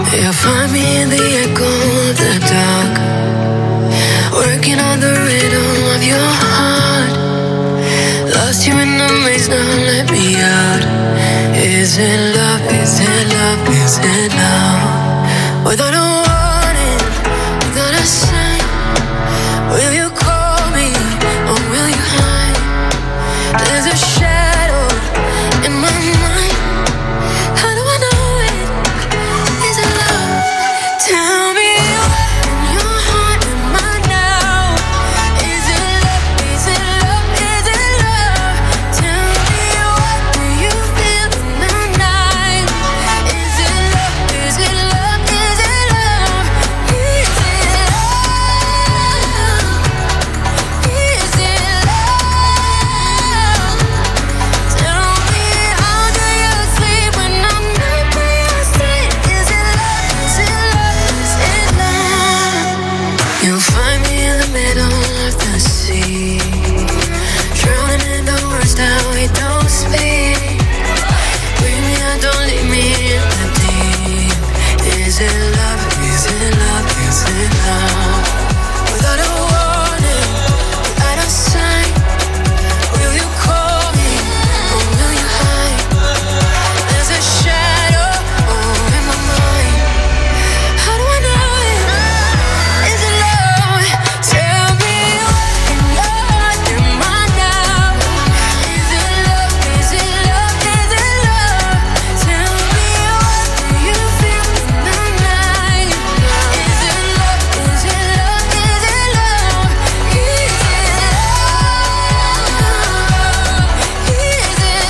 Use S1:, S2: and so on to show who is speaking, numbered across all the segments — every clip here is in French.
S1: You'll find me in the echo of the dark, working on the rhythm of your heart. Lost you in the maze, now let me out. Is it love, is it love, is it love? Without a warning, without a sign, will you call me or will you hide? There's a shadow in my mind. How do I know it? Is it love? Tell me in your heart, am I now? Is it love? Is it love? Is it love? Tell me what do you feel in the night? Is it love? Is it love? Is it love? Is it love? Is it love? Tell me how do you sleep when I'm not by your side? Is it love? Is it love? Is it love? You'll find me in the middle of the sea, drowning in the words that we don't speak. Bring me out, don't leave me in the deep. Is it love? Is it love? Is it love? Without a warning, without a sign, will you call me or will you hide? There's a shadow in my mind. How do I know it? Is it love? Tell me what in your heart am I now? Is it love? Is it love? Is it love? Tell me what do you feel in the night? Is it love? Is it love? Is it love? Is it love? Is it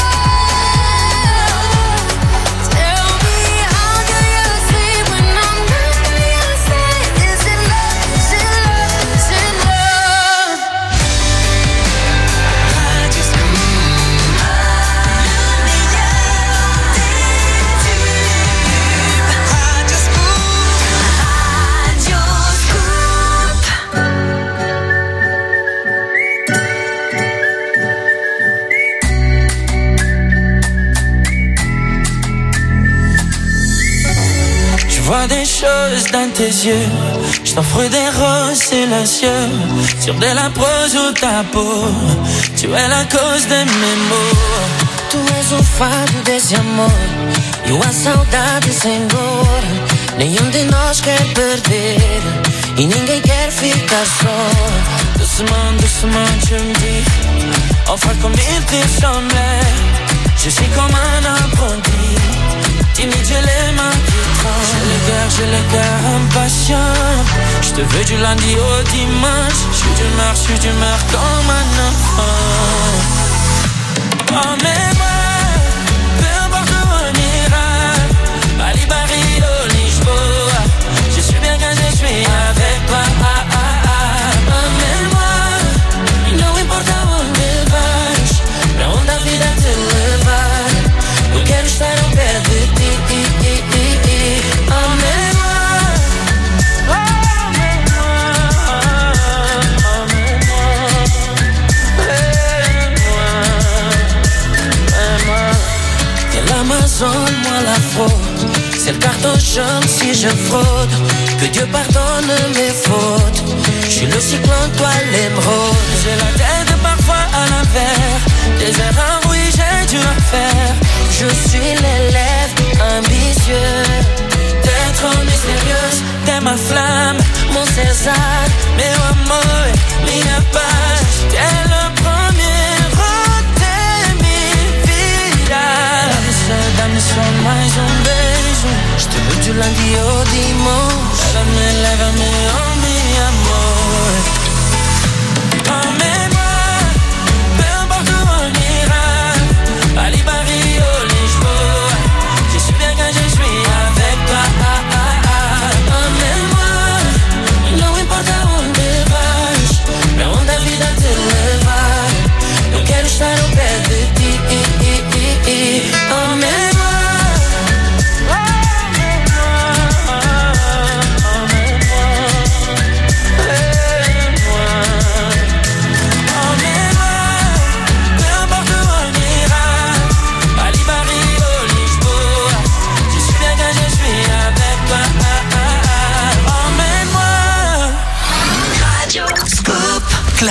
S1: love? Tell me how do you sleep when I'm not by your side? Is it love? Is it love? Is it love?
S2: Je vois des choses dans tes yeux, je t'offre des roses silencieux sur de la prose ou ta peau. Tu es la cause de mes maux.
S3: Tu és o fado desse amor e a saudade sem dor. Nenhum de nós quer perder e ninguém quer ficar só.
S2: Doucement, doucement, tu me dis, enfin comme il te semblait. Je suis comme un apprenti, timide, j'ai les mains qui tremblent. J'ai le cœur impatient. Je te veux du lundi au dimanche. Je suis d'humeur comme un enfant. Emmène-moi, peu importe où on ira, Bali, Paris, ou Lisboa. Je suis bien quand je suis avec toi. Emmène-moi, e não importa onde vais, pra onde a vida te levar. Eu quero estar ao pé de ti. Emmène-moi, de l'Amazone, moi la fraude. C'est le carton jaune si je fraude. Que Dieu pardonne mes fautes. Je suis le cyclone, toi l'émeraude. J'ai la tête parfois à l'envers. Des erreurs, oui, j'ai dû en faire.
S3: Je suis l'élève ambitieux.
S2: T'es trop mystérieuse, t'es ma flamme,
S3: Mon César,
S2: meu amor, minha paz. T'es le premier de minha vida. Dá-me só mais beijo.
S3: je te veux du lundi au dimanche.
S2: Lève-me, oh mi amor. Emmène-moi, peu importe où on ira, Bali, Paris, ou Lisboa. Je suis bien quand je suis avec toi.
S3: Emmène-moi, e não importa onde vais, pra onde a vida te levar. Eu quero estar ao pé de ti. Emmène-moi.
S2: Emmène-moi.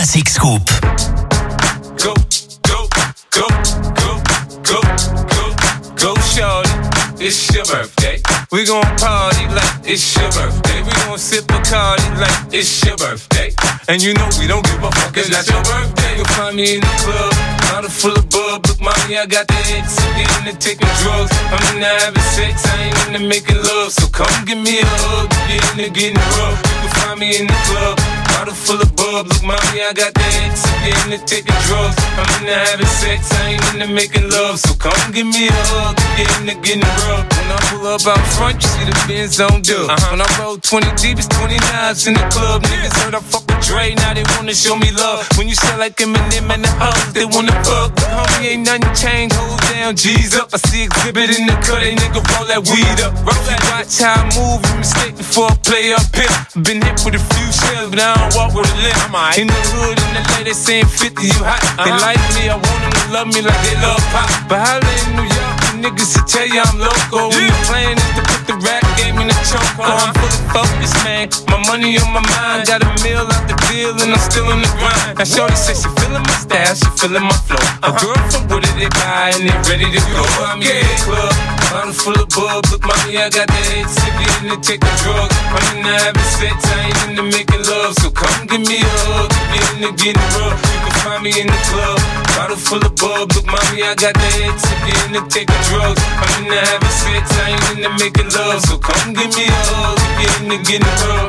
S4: Classic Scoop.
S5: Go, go, go, go, go, go, go, shorty. It's your birthday. We gon' party like it's your birthday. We gon' sip Bacardi like it's your birthday. And you know we don't give a fuck, it's not your birthday. You'll find me in the club, bottle full of bub. Look, mommy, I got the X. I'm into taking drugs. I'm into having sex, I ain't into making love. So come give me a hug, get into getting rough. You can find me in the club, bottle full of bub. Look, mommy, I got the X. I'm into taking drugs. I'm into having sex, I ain't into making love. So come give me a hug, get into getting rough. When I pull up out front, you see the Benz on dub. When I roll 20 deep, it's 29s in the club. Niggas heard I fuck with Dre, now they wanna show me love. When you sell like Eminem and the hoes, they wanna fuck. But homie, ain't nothing changed, hold down, G's up. I see exhibit in the cut, they nigga roll that weed up. Watch how I move, you mistake before I play up here. Been hit with a few shells, but I don't walk with a limp. In the hood, in the LA, they saying 50, you hot. They like me, I want them to love me like they love pop. But holla in New York, niggas to tell you I'm loco. When the plan is to put the rap game in the choke. I'm fully focused, man. My money on my mind. Got a meal out the deal and I'm still in the grind. Now shorty says she feeling my style, she feeling my flow. A girl from Wooded, they buy and they ready to go. I'm in the club, bottle full of bub. Look, mommy, I got the head sick, in to take the drugs. I'm into having sex, I ain't into making love. So come give me a hug, get into getting rough. You can find me in the club, bottle full of bub. Look, mommy, I got the head sick, in to take the drugs. I'm into having sex, I ain't into making love. So come give me a hug, get into getting rough.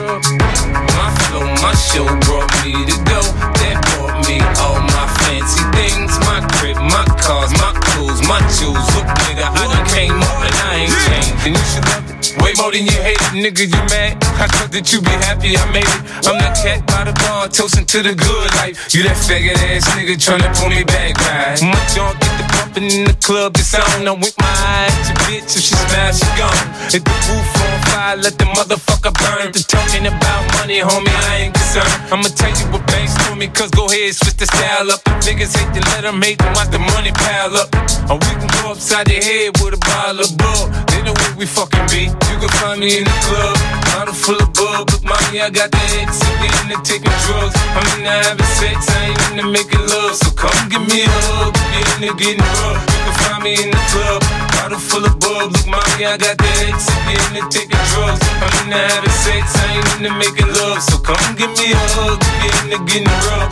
S5: My flow, my show brought me to go. That brought me all my fancy things. My crib, my cars, my clothes, my jewels. Look, nigga, I done came up and I ain't changed. And you should love it way more than you hate it. Nigga, you mad? I thought that you be happy I made it. I'm that cat by the bar, toasting to the good life. You that faggot ass nigga tryna pull me back, right? My junk get the bumpin' in the club, it's on. I'm with my eye at your bitch, if she smash, she gone. Hit the roof on fire, let the motherfucker burn. The talking about money, homie, I ain't concerned. I'ma tell you what banks told me, cause go ahead, switch the style up. The niggas hate to let them hate them, watch the money pile up. Or we can go upside their head with a bottle of bug. They know where we fucking be. You can find me in the club, bottle full of bub. Look, mommy, I got the head sick, into taking drugs. I'm into having sex, I ain't into making love. So come give me a hug, get into getting rough. You can find me in the club, bottle full of bub. Look, mommy, I got the head sick, into taking drugs. I'm into having sex, I ain't into making love. So come give me a hug, get into getting rough.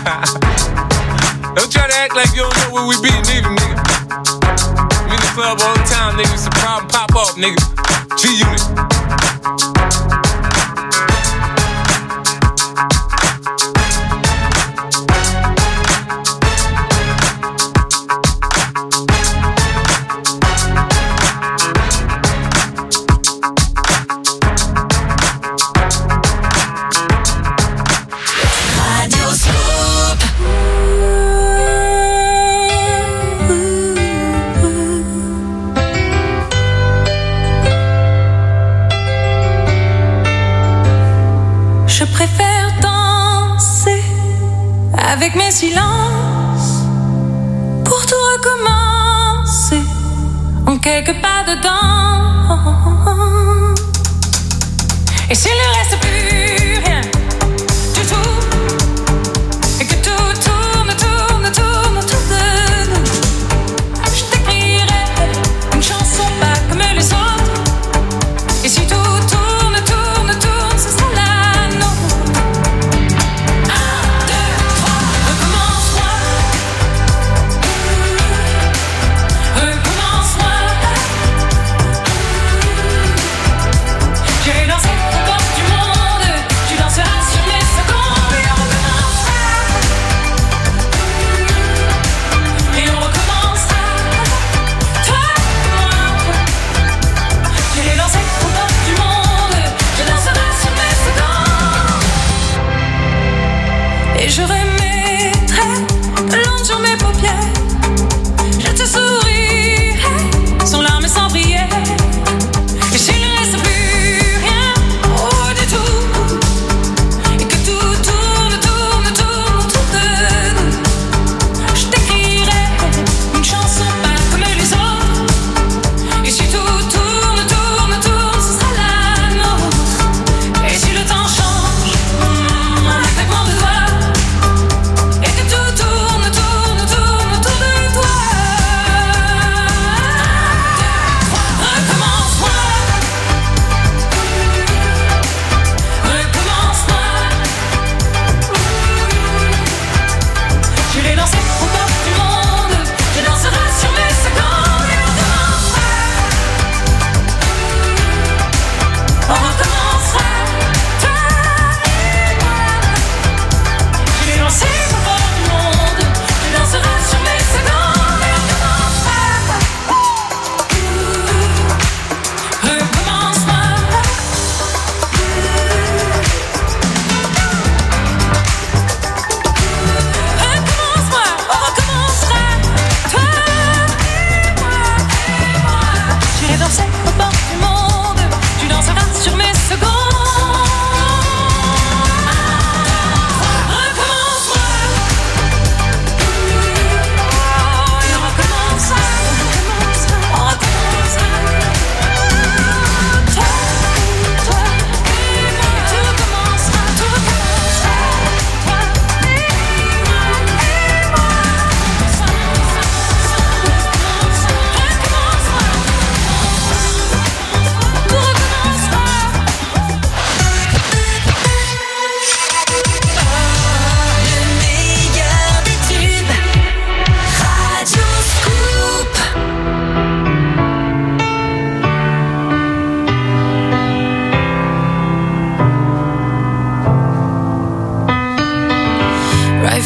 S5: Don't try to act like you don't know where we be, neither, nigga. I'm in the club all the time, nigga. It's a problem, pop off, nigga. G-Unit.
S1: Je préfère danser avec mes silences pour tout recommencer en quelques pas dedans. Et s'il ne reste plus rien du tout, et que tout tourne, tourne, tourne autour de nous, je t'écrirai une chanson pas comme les autres. Et si tout tourne, tourne, tourne, ce sera la nôtre. 1, 2, 3, recommence-moi. Recommence-moi. J'irai danser au bord du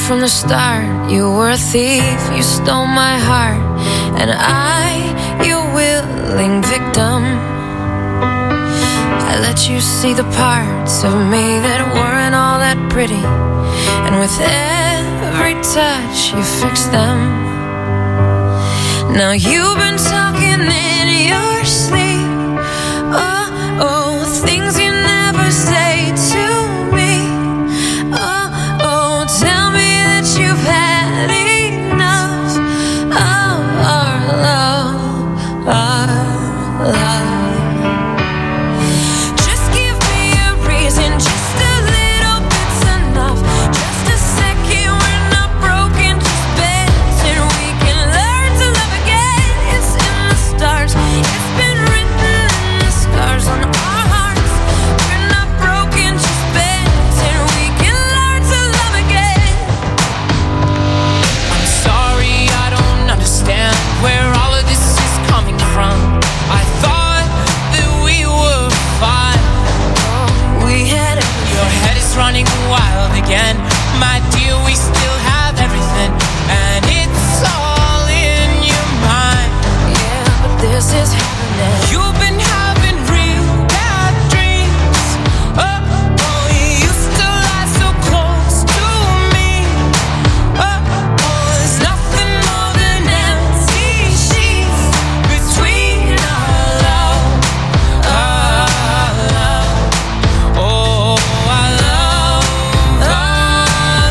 S1: from the start. You were a thief, you stole my heart, and I, your willing victim. I let you see the parts of me that weren't all that pretty, and with every touch you fixed them. Now you've been talking in your sleep. Oh, oh, things you never say to me. Oh, oh, tell me that you've had enough of our love, our love. Just give me a reason, just a little bit's enough. Just a second, we're not broken, just bent, and we can learn to love again. It's in the stars, it's been written in the scars on our hearts. We're not broken, just bent, and we can learn to love again.
S2: I'm sorry, I don't understand where all of this is coming from. I thought that we were fine.
S1: We had it.
S2: Your head is running wild again. My dear, we still have everything, and it's all in your mind.
S1: Yeah, but this is happening.
S2: You've been having real bad dreams. Oh, oh, you used to lie so close to me. Oh, oh, there's nothing more than empty sheets between our love, our love. Oh, our love, our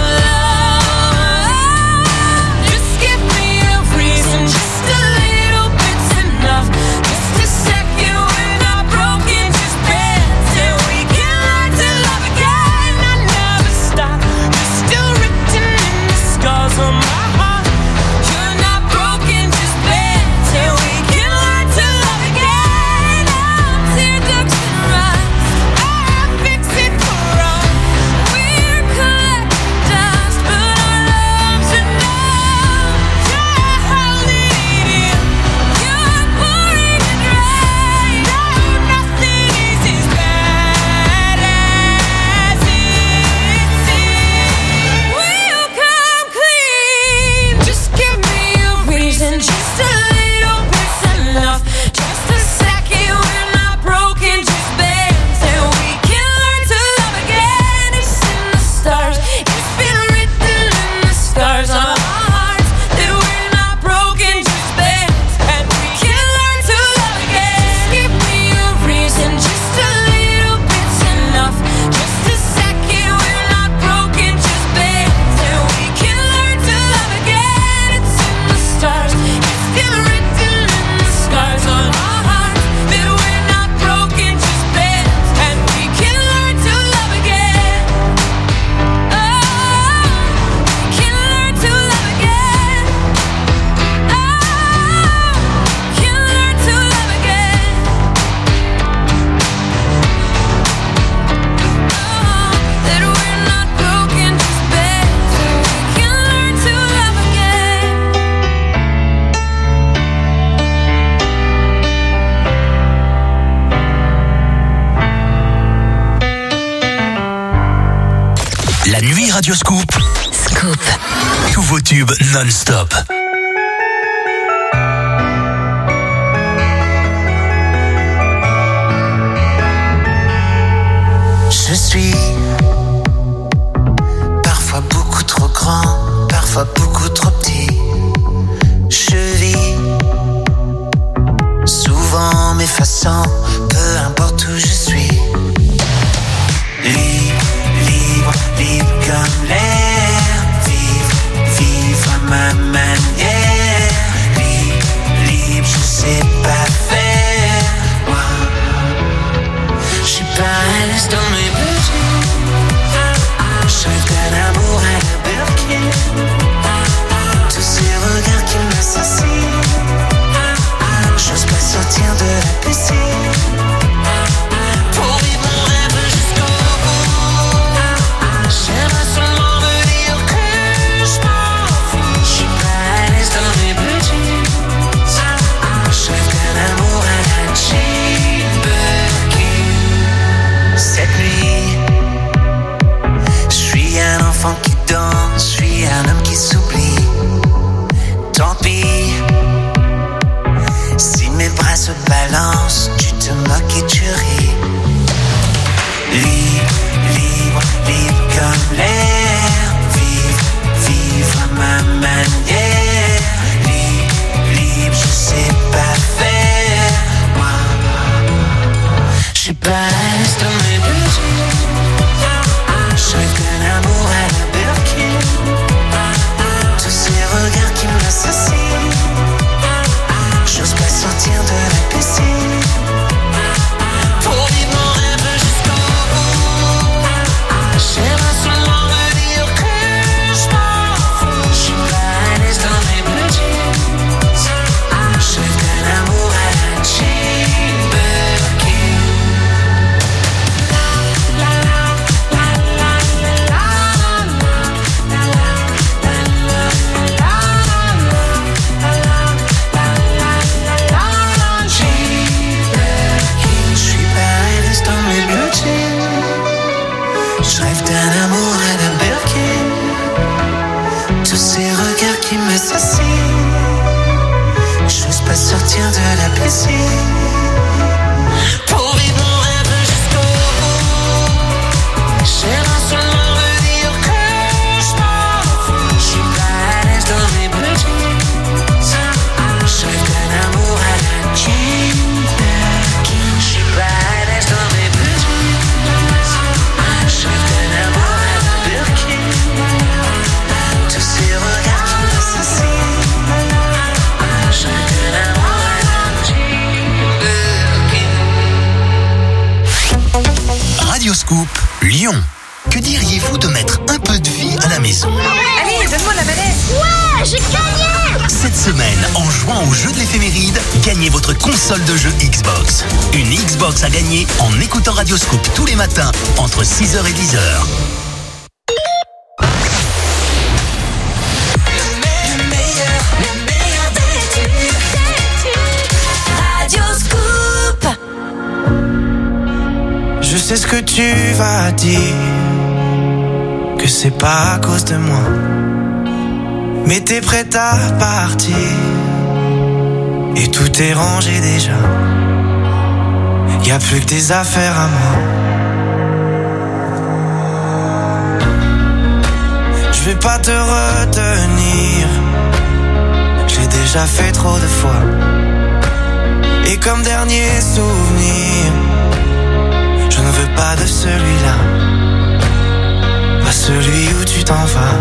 S2: love. Just give me a reason, just a little bit's enough. Just a second, we're not broken, just bent, and we can learn to love again. I never stop, you're still written in the scars on my heart. You're not broken, just bent, and we can learn to love again. I'm tear ducts and rust, I fix it for us. We're collecting dust, but our love's enough. You're holding it in, you're pouring it right. No, nothing is as bad as it seems. We'll come clean. Just give me a reason, just a little bit's enough. Just a second, we're not broken, just bent, and we can learn to love again. It's in the stars, it's been written in the scars on our hearts that we're not broken, just bent, and we can learn to love again. Just give me a reason, just a little bit's enough. Just a second, we're not broken, just bent, and we can learn to love again. It's in the stars, it's been written in the scars on our hearts that we're not broken, just bent, and we can learn to love again. Oh, we can learn to love again. Oh, we can learn to love again. Oh, that we're not broken, just bent, so we can learn to love again.
S4: La nuit Radioscoop.
S6: Scoop.
S4: Tous vos tubes non-stop.
S7: Je suis parfois beaucoup trop grand, parfois beaucoup trop petit. Je vis souvent m'effaçant, peu importe où je suis. Libre, libre, libre comme l'air. Vivre, vivre à ma manière. Libre, libre, je sais pas faire. Moi, je suis pas à l'aise dans mes besoins. Je rêve d'un amour à la Birkin. Tous ces regards qui m'assassinent. J'ose pas sortir de la piscine.
S4: Radioscoop Lyon. Que diriez-vous de mettre un peu de vie à la maison?
S6: Allez, donne-moi la manette.
S1: Ouais, j'ai gagné.
S4: Cette semaine, en jouant au jeu de l'éphéméride, gagnez votre console de jeu Xbox. Une Xbox à gagner en écoutant Radioscoop tous les matins entre 6h et 10h.
S7: Je sais ce que tu vas dire, que c'est pas à cause de moi, mais t'es prête à partir et tout est rangé déjà. Y a plus que tes affaires à moi. Je vais pas te retenir, j'ai déjà fait trop de fois. Et comme dernier souvenir, je ne veux pas de celui-là, pas celui où tu t'en vas.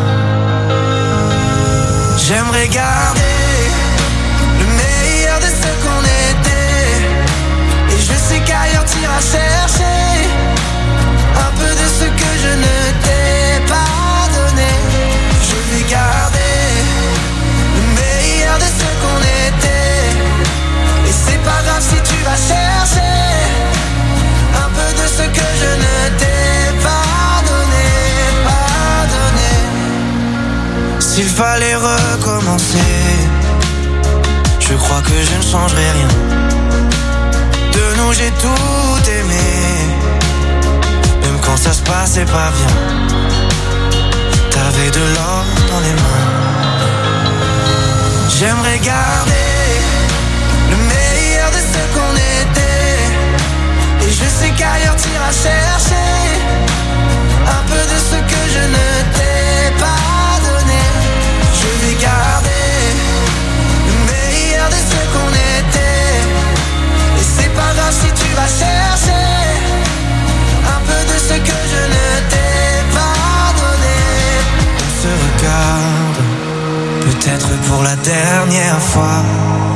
S7: J'aimerais garder le meilleur de ce qu'on était, et je sais qu'ailleurs t'iras chercher un peu de ce que je ne t'ai pas donné. Je vais garder le meilleur de ce qu'on était, et c'est pas grave si tu vas chercher un peu de ce que je ne t'ai pas donné, pas donné. S'il fallait recommencer, je crois que je ne changerai rien. De nous j'ai tout aimé, même quand ça se passait pas bien. T'avais de l'or dans les mains. J'aimerais garder le meilleur de ce qu'on était, et je sais qu'ailleurs t'iras chercher un peu de ce que je ne t'ai pas donné. Je vais garder le meilleur de ce qu'on était, et c'est pas grave si tu vas chercher un peu de ce que je ne t'ai pas donné. On se regarde, peut-être pour la dernière fois,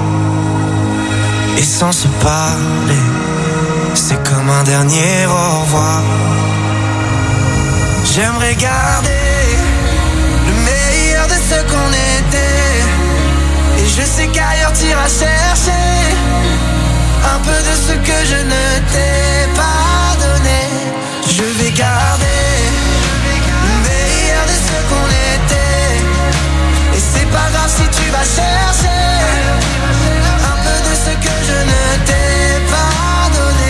S7: et sans se parler, c'est comme un dernier au revoir. J'aimerais garder le meilleur de ce qu'on était, et je sais qu'ailleurs t'iras chercher un peu de ce que je ne t'ai pas donné. Je vais garder le meilleur de ce qu'on était, et c'est pas grave si tu vas chercher un peu de ce que je ne t'ai pas donné.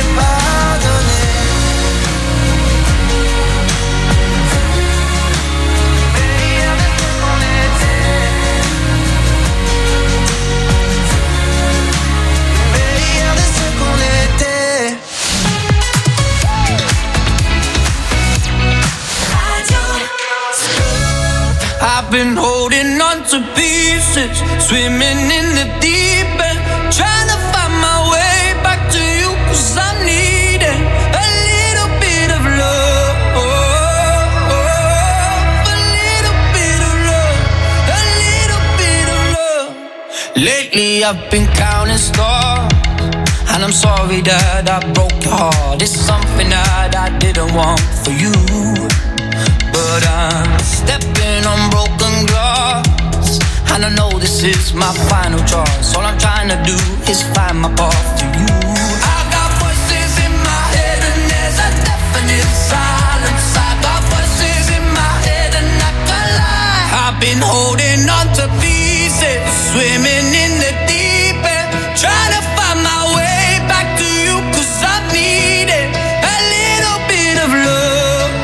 S2: I've been holding on to pieces, swimming in the deep end, trying to find my way back to you, 'cause I'm needing a little bit of love, a little bit of love, a little bit of love. Lately I've been counting stars, and I'm sorry that I broke your heart. It's something that I didn't want for you, but I'm stepping on broken glass, and I know this is my final choice. All I'm trying to do is find my path to you. I got voices in my head and there's a definite silence. I got voices in my head and I can't lie. I've been holding on to pieces, swimming in the deep end, trying to find my way back to you, 'cause I'm needing a little bit of love.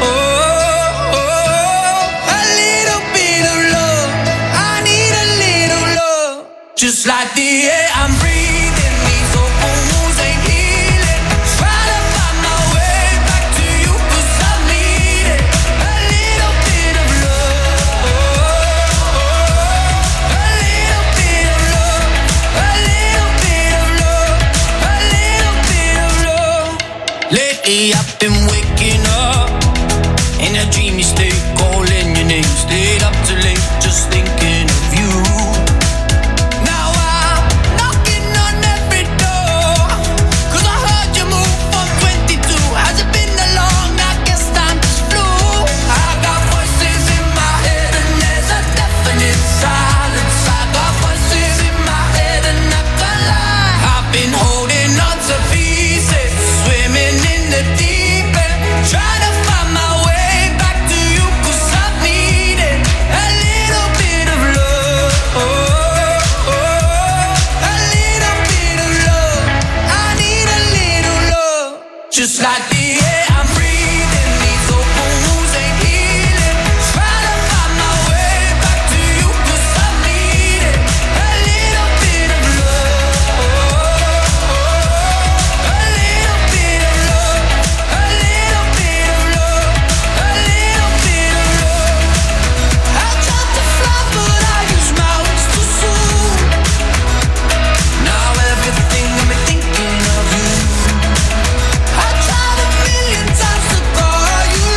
S2: Just like the air I'm breathing, these open wounds ain't healing. Try to find my way back to you, 'cause I need it. A little bit of love, a little bit of love, a little bit of love, a little bit of love. Lately I've been waking up in a dreamy state, calling your name, stayed up too late, just thinking of you. Long
S7: Just like the air I'm breathing, these open wounds ain't healing. Trying to find my way back to you, 'cause I need it. A little bit of love, a little bit of love, a little bit of love, a little bit of love. I tried to fly, but I use my wings too soon. Now everything got me thinking of you. I tried a million times to call you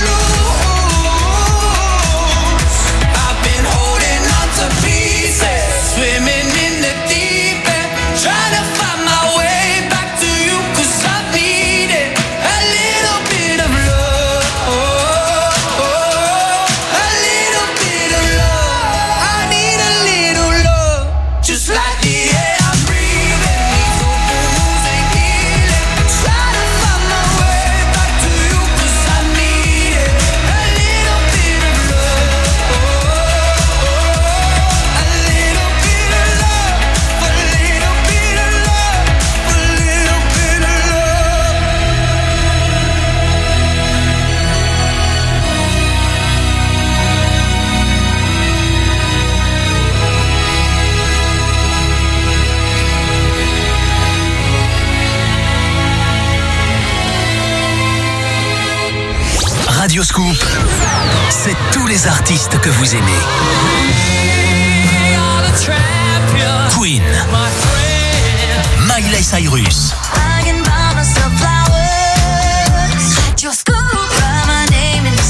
S7: loose. I've been holding on to pieces, swimming in the deep end, trying to find my way back to you, 'cause I need it. A little bit of love, a little bit of love. I need a little love, just like the air I'm breathing. These open wounds ain't healing. Try to find my way back to you, 'cause I need it. A little bit of love, a little bit of love, a little bit of love, a little bit of love.
S4: Radio Scoop, c'est tous les artistes que vous aimez. Queen, Miley Cyrus,
S1: I can buy myself flowers. Radio Scoop, write my name in the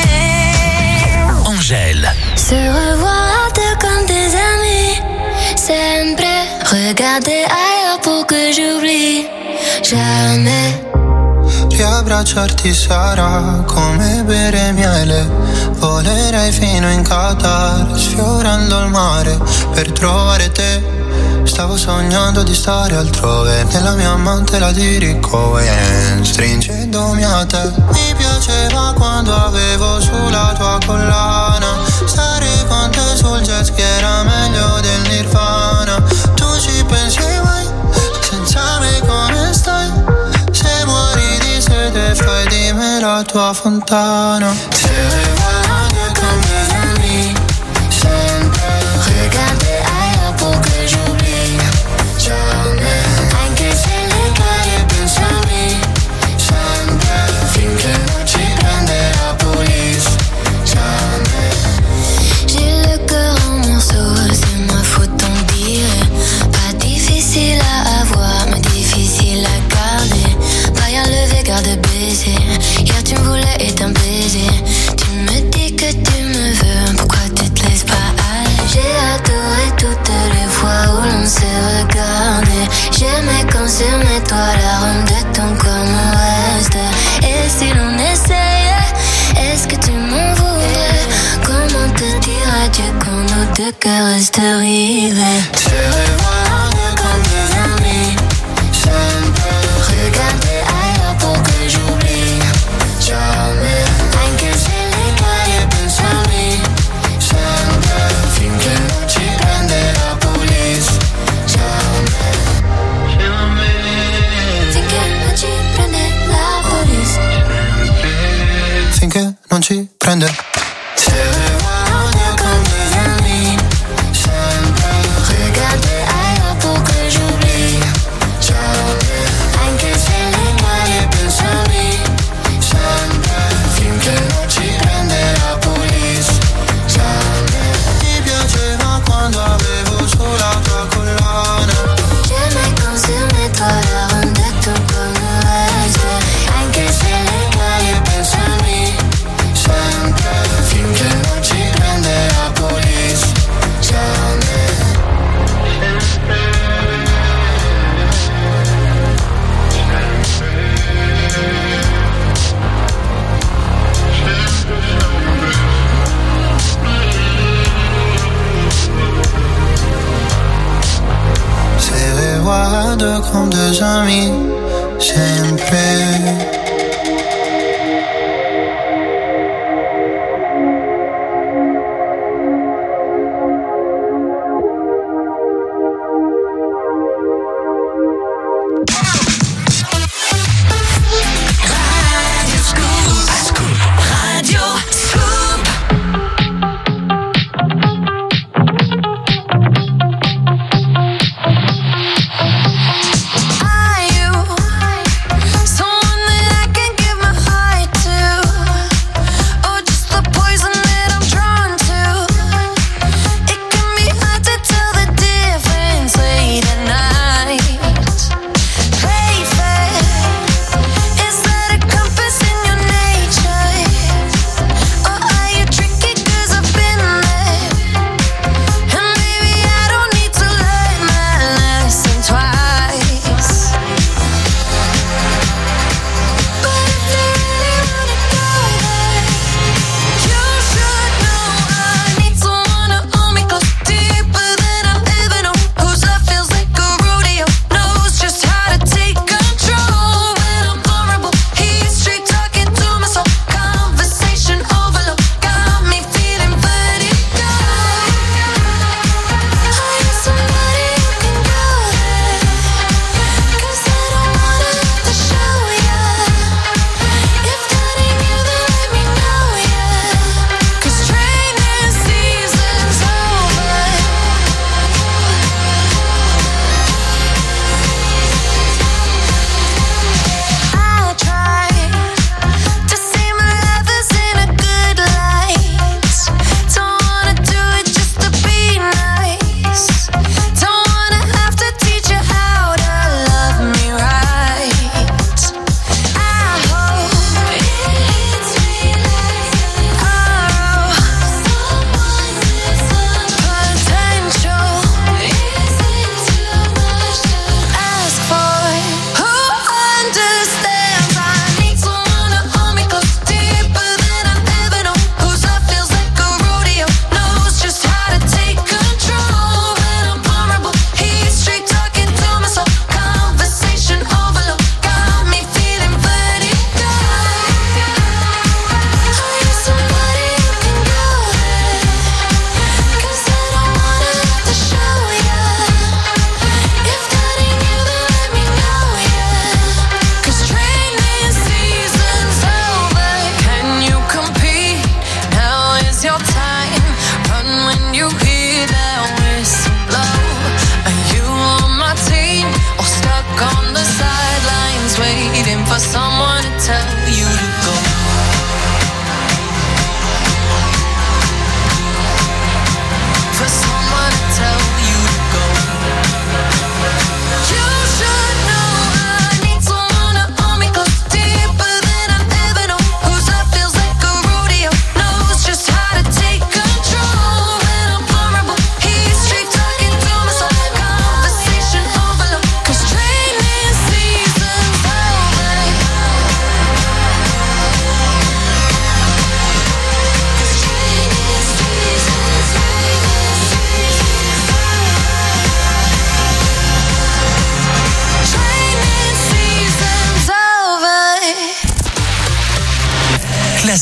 S1: sand.
S4: Angèle,
S1: Se revoir deux comme des amis. Sempre regarder ailleurs pour que j'oublie. Jamais.
S8: Riabbracciarti sarà come bere miele. Volerei fino in Qatar, sfiorando il mare per trovare te. Stavo sognando di stare altrove, nella mia amante la dirigo e stringendomi a te. Mi piaceva quando avevo sulla tua collana, stare con te sul jet ski era meglio del Nirvana. Tu ci pensi mai, senza me come stai? Se muori di sete fai di me la tua fontana. Se regarder comme des amis, sempre regarder ailleurs pour que j'oublie. Jamais, anche se le cade pensami, sempre finché non ci prende la police. Jamais.
S1: J'ai le cœur en morceaux, c'est ma faute on dirait. Pas difficile à avoir, mais difficile à garder. Pas à lever, garde baiser. Hier tu me voulais et t'un baiser. Tu me dis que tu me veux, pourquoi tu te laisses pas aller? J'ai adoré toutes les fois où l'on s'est regardé. J'aimais quand sur mes toits l'arôme de ton corps me reste. Et si l'on essayait, est-ce que tu m'en voudrais? Comment te dire adieu quand nos deux cœurs restent rivés?
S8: Se regarder comme des amis, sempre
S1: Regarder ailleurs pour que j'oublie.
S8: jamais. Anche se le cade pensami, sempre finché non ci prende la police. Jamais.
S1: Finché non ci prende la police.
S8: Finché non ci prende. Se regarder comme des amis, sempre
S1: Regarder ailleurs pour que j'oublie.
S8: jamais. Anche se le cade pensami, sempre finché non ci prende la police. Jamais. Ti piaceva quando avevo sulla tua collana.
S1: J'aimais quand sur mes toits l'arôme de ton corps me reste.
S8: Anche se le cade pensami, sempre finché non ci prende la police. Jamais. Se regarder comme des amis, sempre.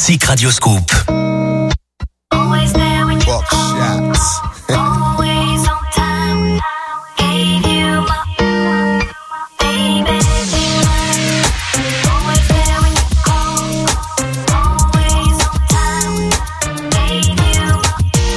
S4: Classique Radio Scoop.
S9: Buck shots.
S1: Always on time. Gave you my baby. Always there when you call. Always on time. Gave you my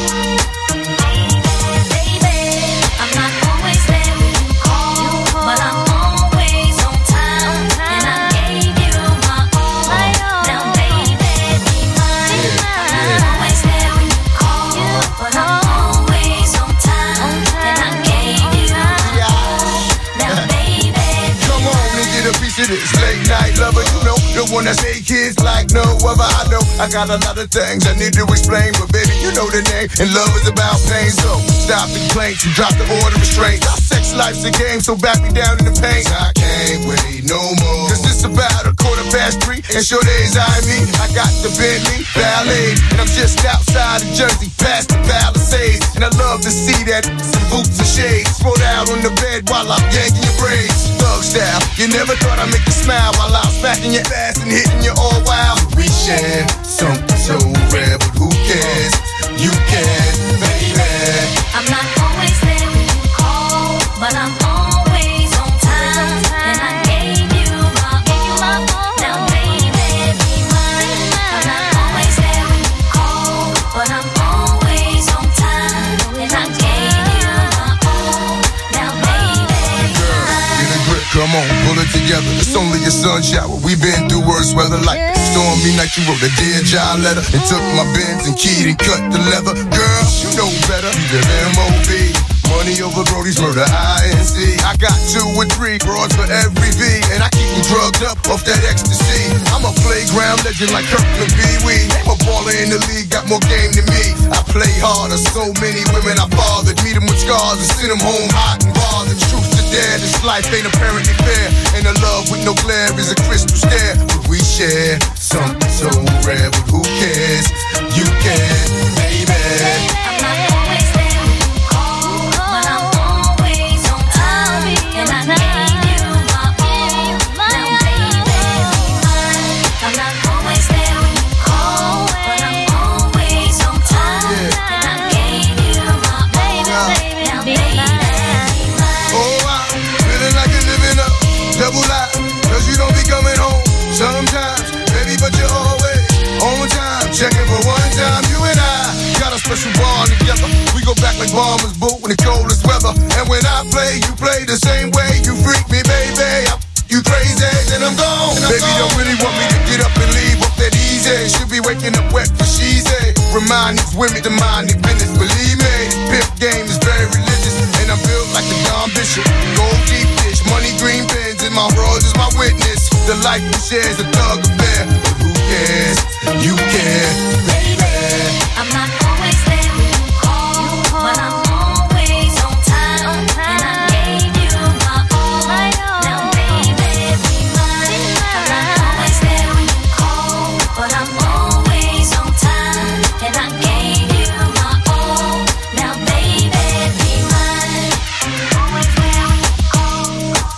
S1: baby. I'm not always there when you call, but I'm always on time. And I gave you my all. Now baby, be mine. I'm not always there when you call, but I'm always on time. And I gave you my all. Now baby,
S9: Come on and get a piece of this late night lover. You know, the one that's made kids like no other. I know I got a lot of things I need to explain, but baby, you know the name, and love is about pain. So stop the complaints and drop the order of restraint. Our sex life's a game, so back me down in the paint. I can't wait no more, cause it's about 3:15, and sure days I mean, I got the Bentley Ballet, and I'm just outside of Jersey, past the Palisades, and I love to see that some boots and shades. Throw down on the bed while I'm yanking your braids. Thug style, you never thought I'd make you smile while I'm smacking your ass and hitting you all wild. We share something so rare, but who cares? You can, baby.
S1: I'm not always there when you call, but I'm always on time. And I gave you my all. Now baby, be mine. I'm not always there when you call, but I'm always on time. And I gave you my all. Now baby, be mine.
S9: Get a grip, come on, pull it together. It's only a sun shower. We've been through worse weather like stormy night. You wrote a Dear John letter and took my Benz and keyed and cut the leather. Girl, you know better. You live M.O.B. Money over Brody's murder, INC. I got 2 or 3 broads for every V, and I keep them drugged up off that ecstasy. I'm a playground legend like Kirkland Pee Wee. I'm a baller in the league, got more game than me. I play harder, so many women I bothered. Meet them with scars and send them home hot and bothered. Truth to dare, this life ain't apparently fair, and a love with no glare is a crystal stare. But we share something so rare, but who cares? You can, baby.
S1: I'm not always there when you call, but I'm always on time. And I gave you my all. Now baby, be mine. I'm not always there when you call, but I'm always on time. And I gave you my all. Now baby, be mine.
S9: Oh, I'm feeling like you're living up, double life, cause you don't be coming home sometimes, baby, but you're always on time. Checking for one time, you and I got a special bond together. We go back like bombers, boot in the coldest weather. And when I play, you play the same way. You freak me, baby, you crazy, then I'm gone. Baby, don't really want me to get up and leave up that easy. Should be waking up wet for she's a. Remind these women to mind their business. Believe me, the pimp game is very religious, and I'm built like the Don Bishop. Gold deep dish, money green pins, and my bros is my witness. The life we share is a thug affair, but who cares? You care, baby.
S1: I'm not always there when you call, but I'm always on time. And I gave you my all. Now baby, be mine. I'm not always there when you call, but I'm always on time. And I gave you my all. Now baby, be mine. Always there when you call,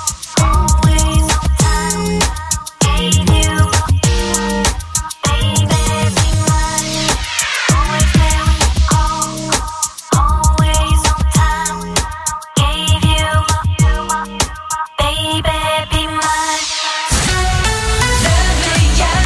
S1: always on time. Gave you my all. Baby, be mine. Always there when you call, always on time. Gave you my baby, be mine. Le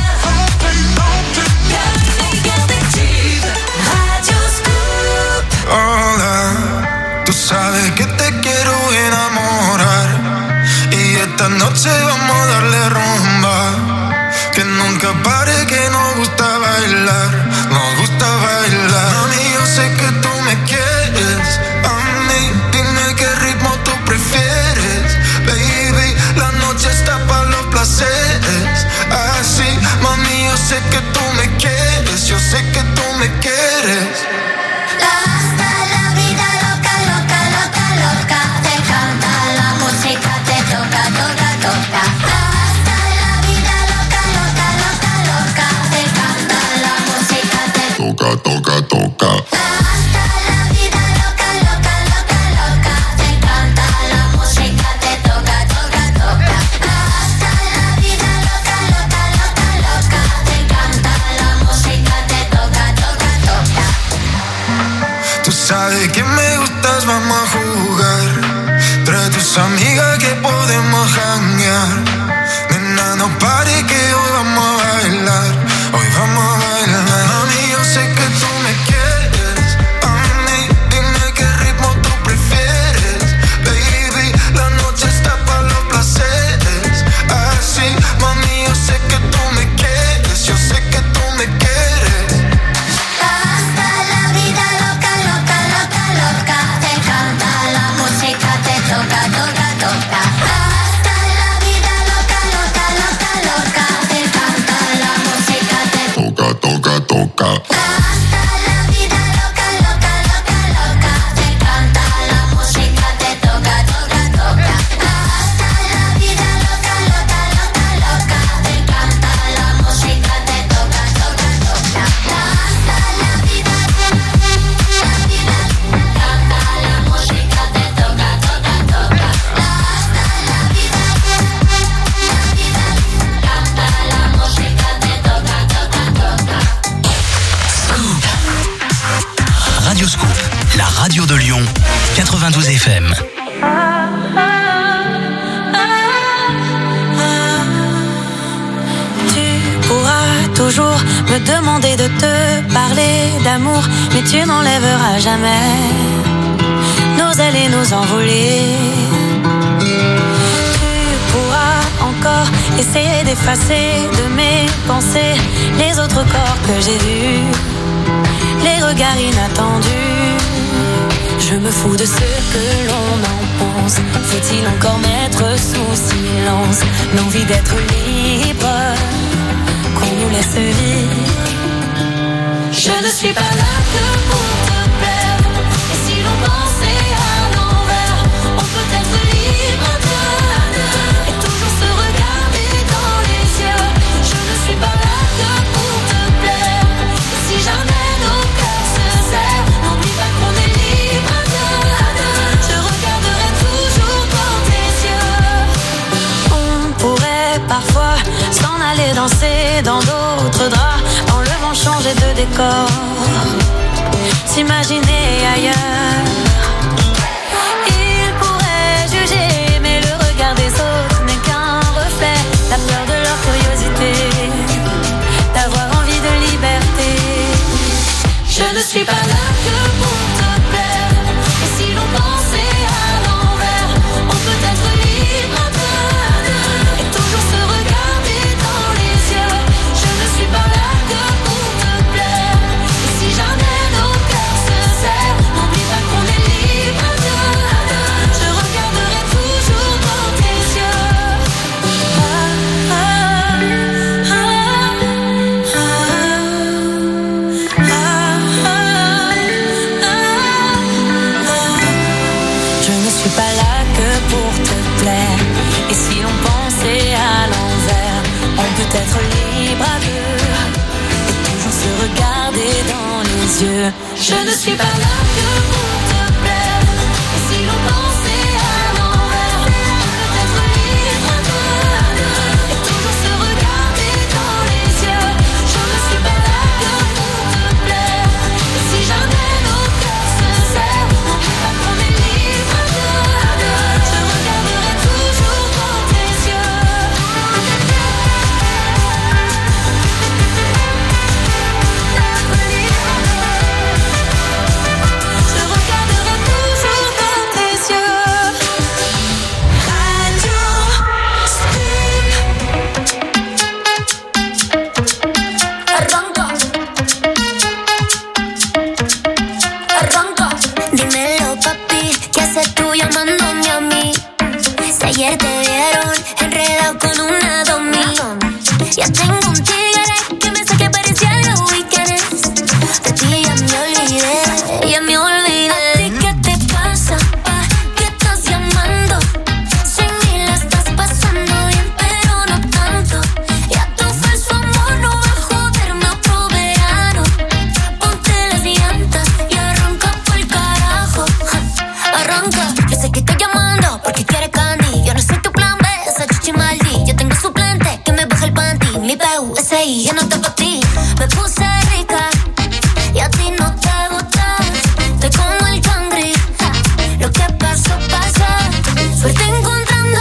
S1: meilleur, Radio Scoop.
S10: Hola, tú sabes que te quiero enamorar y esta noche vamos a darle rumba, que nunca pare, que nos gusta bailar, nos gusta bailar. Mami, yo sé que tú me quieres, a mí dime qué ritmo tú prefieres, baby, la noche está para los placeres, así, mami, yo sé que tú me quieres, yo sé que tú me quieres.
S1: Hasta la vida loca, loca, loca, loca. Te canta la música, te toca, toca, toca. Hasta la vida loca, loca, loca, loca. Te canta la música, te
S10: Toca, toca, toca.
S1: hasta la vida loca, loca, loca, loca. Te canta la música, te toca, toca, toca. Hasta la vida loca, loca, loca, loca. Te canta la música.
S4: radio de Lyon, 92 FM.
S11: Tu pourras toujours me demander de te parler d'amour, mais tu n'enlèveras jamais nos ailes et nos envolées. Tu pourras encore essayer d'effacer de mes pensées les autres corps que j'ai vus, les regards inattendus. Je me fous de ce que l'on en pense. Faut-il encore mettre sous silence l'envie d'être libre qu'on nous laisse vivre? Je ne suis pas là que pour te plaire. Et si l'on pensait à l'envers, on peut être libre et toujours se regarder dans les yeux. Je ne suis pas là que pour te plaire. Et si jamais nos cœurs se serrent, n'oublie pas qu'on est libre je regarderai toujours dans tes yeux. On pourrait parfois s'en aller danser dans d'autres draps, en le vent changer de décor, s'imaginer ailleurs. Ils pourraient juger, mais le regard des autres n'est qu'un reflet, la peur de leur curiosité, d'avoir envie de liberté. Je ne suis pas là que pour te plaire. Et si l'on pensait à l'envers, on peut être libre et toujours se regarder dans les yeux. Je ne suis pas là que pour te plaire. Et si jamais nos cœurs se serrent, n'oublie pas qu'on est libre je regarderai toujours dans tes yeux. Je ne suis pas là que pour te plaire. Et si l'on pensait à l'envers, on peut être libre à deux et toujours se regarder dans les yeux. Je ne suis pas là que pour te plaire. Et si l'on pensait à l'envers, on peut être libre à deux et toujours se regarder dans les yeux. Je ne suis pas là que pour te plaire. Et si jamais nos cœurs se serrent, n'oublie pas qu'on est libre à deux. Je regarderai toujours dans tes yeux. Je regarderai toujours dans tes yeux. Radio
S1: Arranca. Dímelo, papi, ¿qué haces tú llamándome a mí? Si ayer te vieron enredado con una domi. Ya tengo un tigre que me saque parecía los weekends. De ti ya me olvidé, ya me olvidé. ¿A ti qué te pasa, pa? ¿Qué estás llamando? Sin mí la estás pasando bien, pero no tanto. Ya tu falso amor no va a joderme otro verano. Ponte las llantas y arranca por carajo. Arranca, yo sé que estoy llamando porque quieres candy. Yo no soy tu plan B, esa chichi maldi. Yo tengo suplente que me baja el panty. Mi PUSI, yo no te pa' ti. Me puse rica y a ti no te gusta. Estoy como el cangri. Lo que pasó, pasa. Suerte encontrando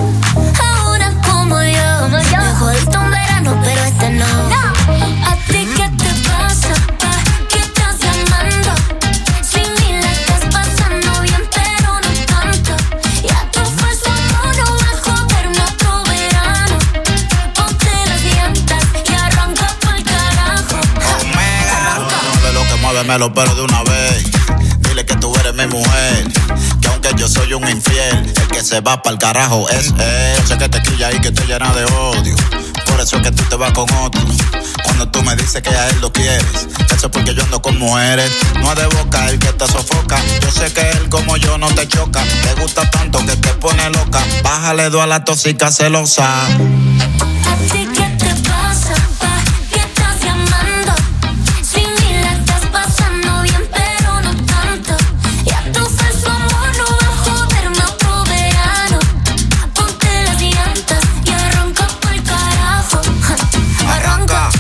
S1: a una como yo. Me jodiste un verano, pero este no. ¿A ti qué te pasa, pa? ¿Qué estás llamando? Sin mí la estás pasando bien, pero no tanto. Ya tu falso amor no va a joderme otro verano. Ponte las llantas y arranca pa'l carajo.
S12: De lo que muéveme los pelos de una vez. Dile que tú eres mi mujer. Que aunque yo soy un infiel, el que se va pa'l carajo es él. Sé que te quilla y que te llena de odio. Por eso es que tú te vas con otro. Cuando tú me dices que a él lo quieres, eso es porque yo ando con mujeres. No es de boca el que te sofoca. Yo sé que él como yo no te choca. Te gusta tanto que te pone loca. Bájale dos a la tóxica celosa.
S1: ¿A ti qué te pasa, pa? ¿Qué estás llamando? Sin mí la estás pasando bien, pero no tanto. Ya tu falso amor no va a joderme otro verano. Ponte las llantas y arranca pa'l carajo. Arranca.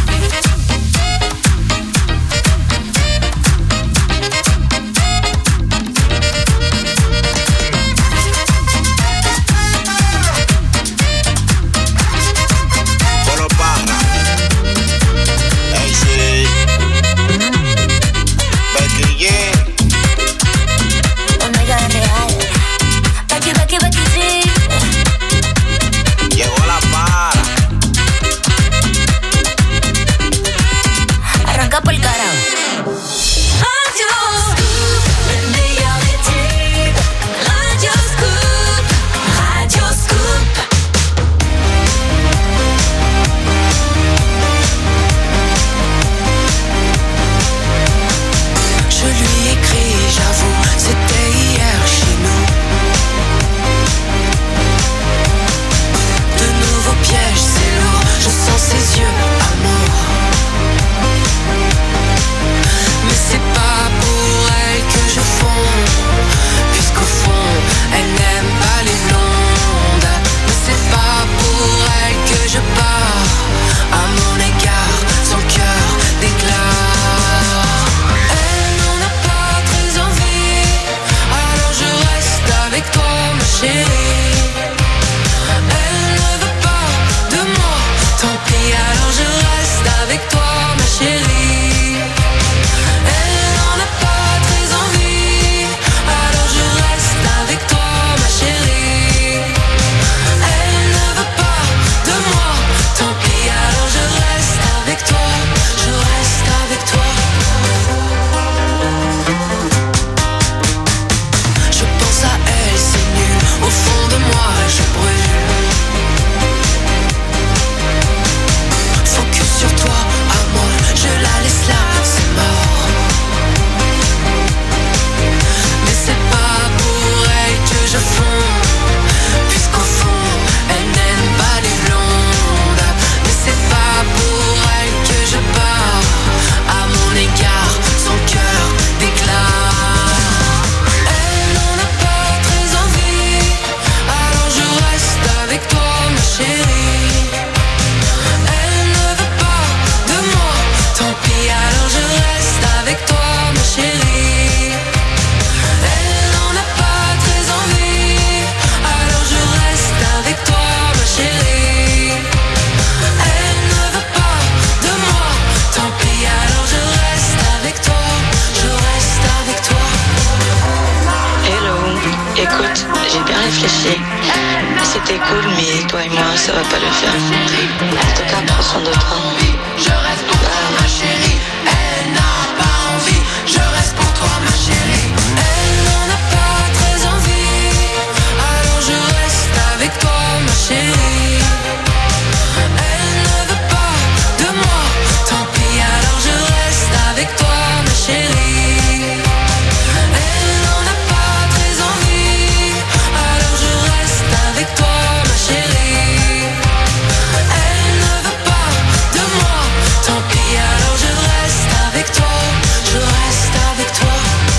S13: de toi. Je reste pour toi ma chérie. Elle n'a pas envie. Je reste pour toi ma chérie.
S2: Elle n'en a pas très envie, alors je reste avec toi ma chérie. Elle ne veut pas de moi, tant pis, alors je reste avec toi ma chérie. Elle n'en a pas très envie, alors je reste avec toi ma chérie. Elle ne veut pas de moi, tant pis, alors je reste avec toi. Je reste avec toi.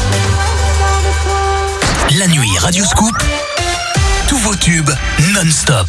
S4: La nuit Radio Scoop, tous vos tubes non-stop.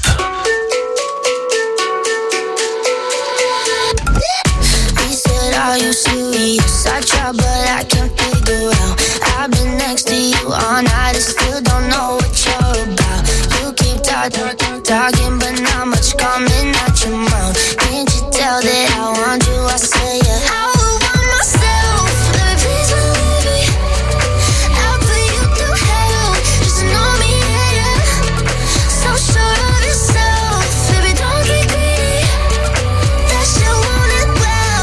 S14: He said, are you serious? I try but I can't figure out. I've been next to you all night and still don't know what you're about. You keep talking but not much coming out your mouth. Can't you tell that I want you? I say yeah. I would want myself. Baby, please believe me. I'll put you through hell. Just know me, yeah. So sure of yourself. Baby, don't get greedy. That shit won't end well.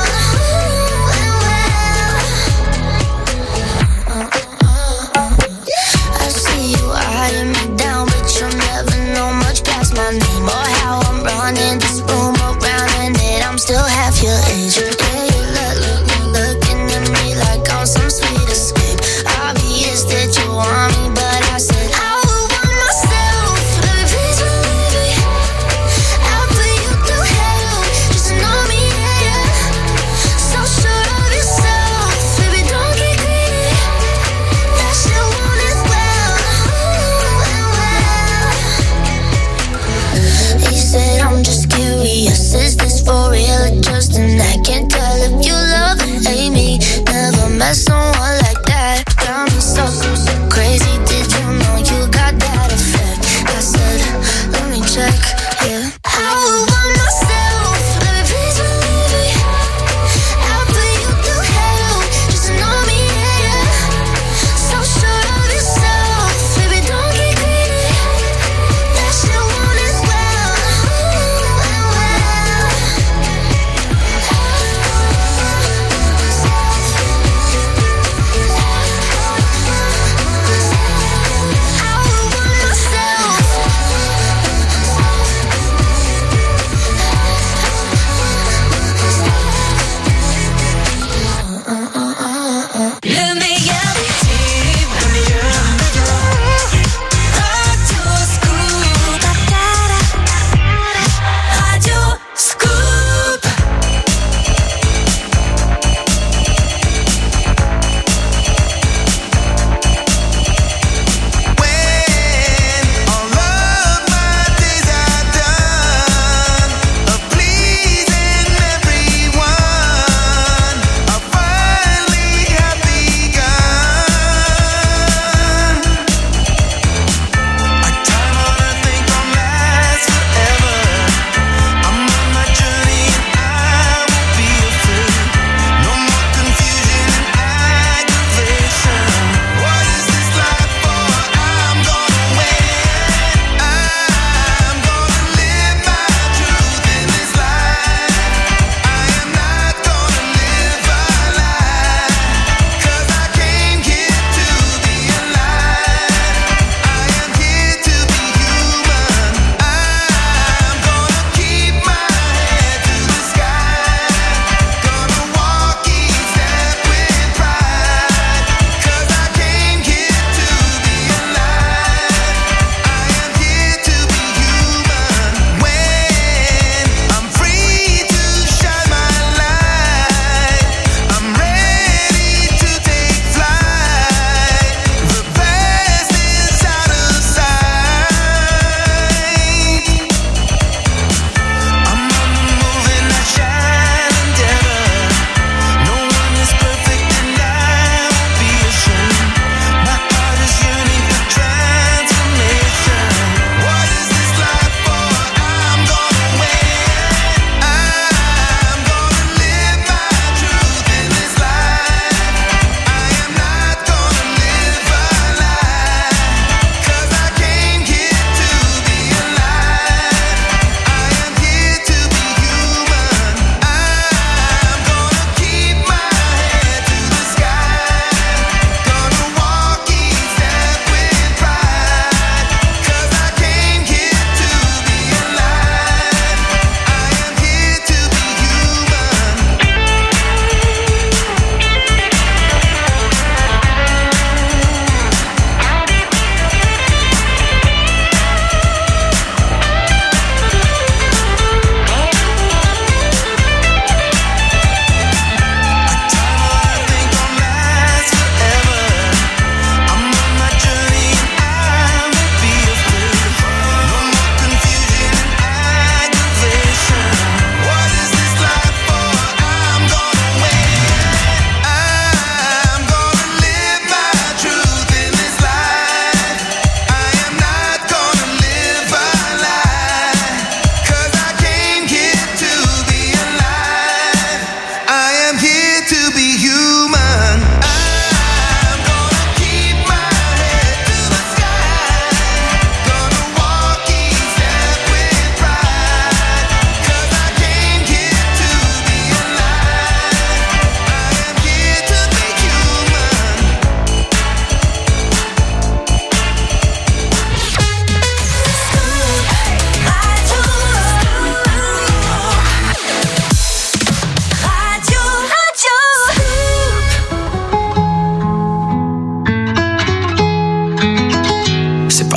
S14: I see you eyeing me down, but you'll never know much past my name or how I'm running this room around and that I'm still happy.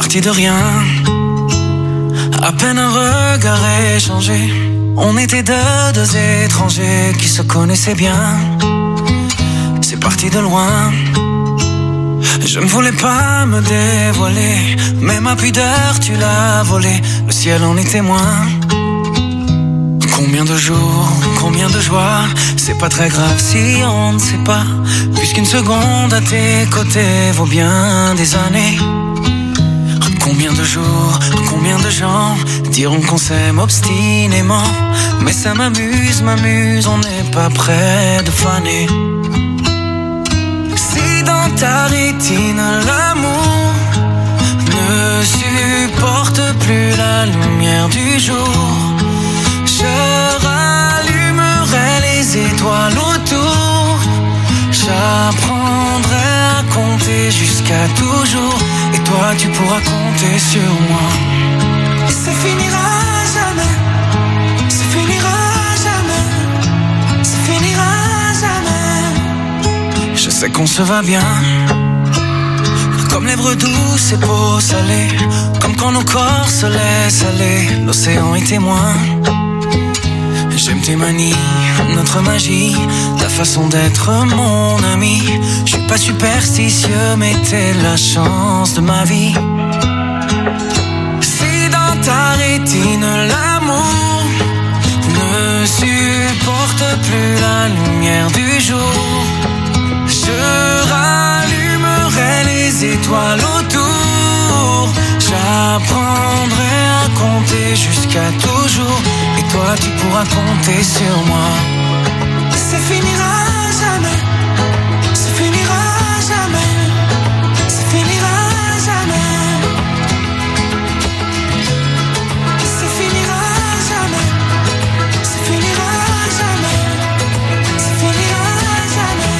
S2: parti de rien. À peine un regard échangé, on était deux étrangers qui se connaissaient bien. C'est parti de loin. Je ne voulais pas me dévoiler, mais ma pudeur tu l'as volée. Le ciel en est témoin. Combien de jours, combien de joies, c'est pas très grave si on ne sait pas, puisqu'une seconde à tes côtés vaut bien des années. Combien de jours, combien de gens diront qu'on s'aime obstinément, mais ça m'amuse, on n'est pas près de faner. Si dans ta rétine l'amour ne supporte plus la lumière du jour, je rallumerai les étoiles autour. J'apprendrai à compter jusqu'à toujours, et toi tu pourras compter sur moi. Et ça finira jamais, ça finira jamais, ça finira jamais. Je sais qu'on se va bien, comme lèvres douces et peau salée, comme quand nos corps se laissent aller, l'océan est témoin. J'aime tes manies, notre magie, ta façon d'être mon ami. Je suis pas superstitieux, mais t'es la chance de ma vie. Si dans ta rétine l'amour ne supporte plus la lumière du jour, je rallumerai les étoiles autour. J'apprendrai à compter jusqu'à toujours, et toi tu pourras compter sur moi. Ça finira jamais, ça finira jamais, ça finira jamais. Ça finira jamais, ça finira jamais, ça finira jamais.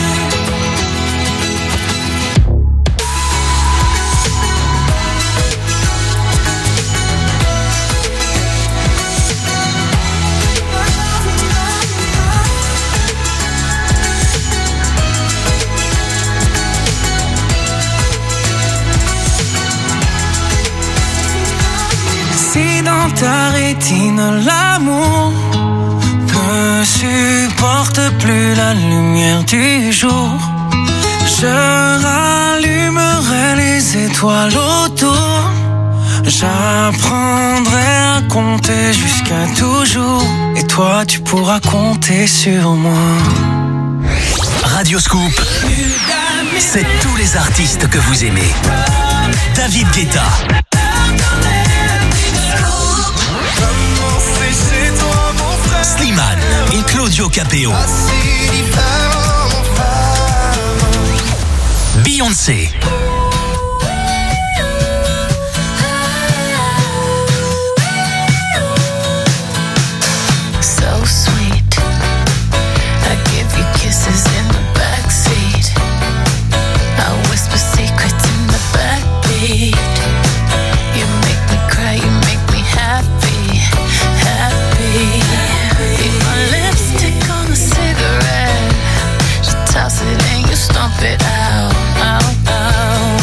S2: Si dans ta rétine l'amour ne supporte plus la lumière du jour, je rallumerai les étoiles autour. J'apprendrai à compter jusqu'à toujours, et toi tu pourras compter sur moi.
S4: Radio Scoop, c'est tous les artistes que vous aimez. David Guetta, Slimane et Claudio Capeo, Beyoncé,
S1: So sweet, I give you kisses in the backseat. I whisper secrets in the backbeat. You make me cry, you make me happy, happy. Leave my lipstick on a cigarette. Just toss it and you stomp it out, out, out.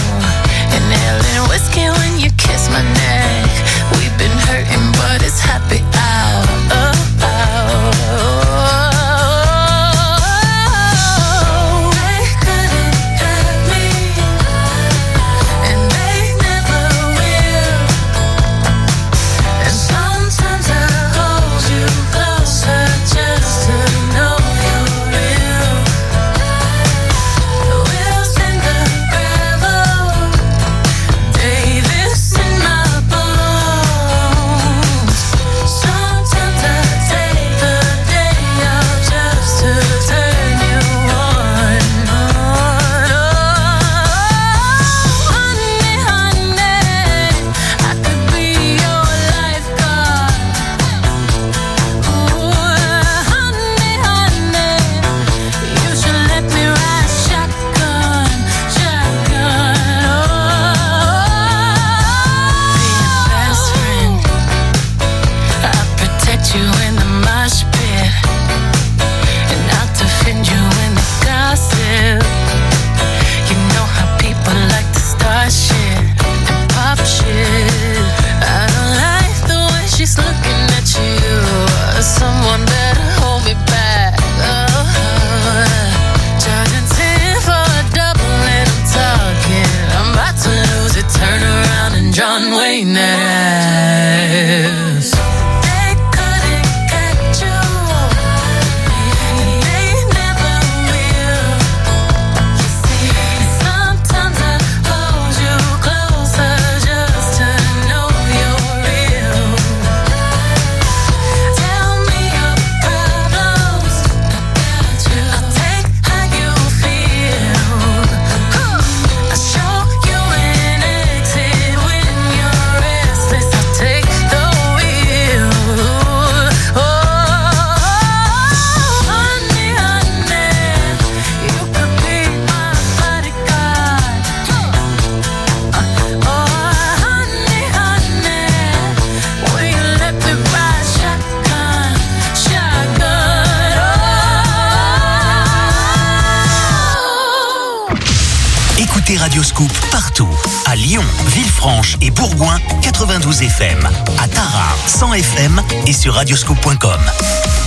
S4: Écoutez Radioscoop partout. À Lyon, Villefranche et Bourgoin, 92 FM. À Tarare, 100 FM et sur radioscoop.com.